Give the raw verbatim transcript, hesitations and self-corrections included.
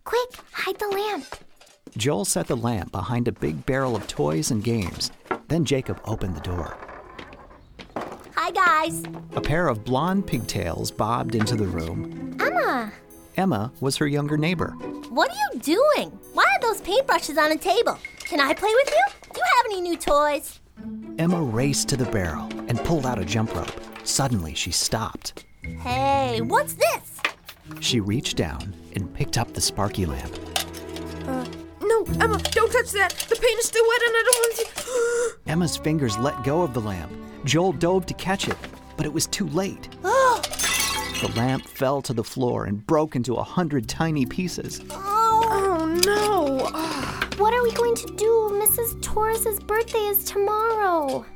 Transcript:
Quick, hide the lamp. Joel set the lamp behind a big barrel of toys and games. Then Jacob opened the door. Hi, guys. A pair of blonde pigtails bobbed into the room. Emma. Emma was her younger neighbor. What are you doing? Why are those paintbrushes on a table? Can I play with you? Do you have any new toys? Emma raced to the barrel and pulled out a jump rope. Suddenly, she stopped. Hey, what's this? She reached down and picked up the sparky lamp. Uh, no, Emma, don't touch that. The paint is still wet and I don't want to... Emma's fingers let go of the lamp. Joel dove to catch it, but it was too late. The lamp fell to the floor and broke into a hundred tiny pieces. Oh, oh no. What are we going to do? Missus Torres's birthday is tomorrow.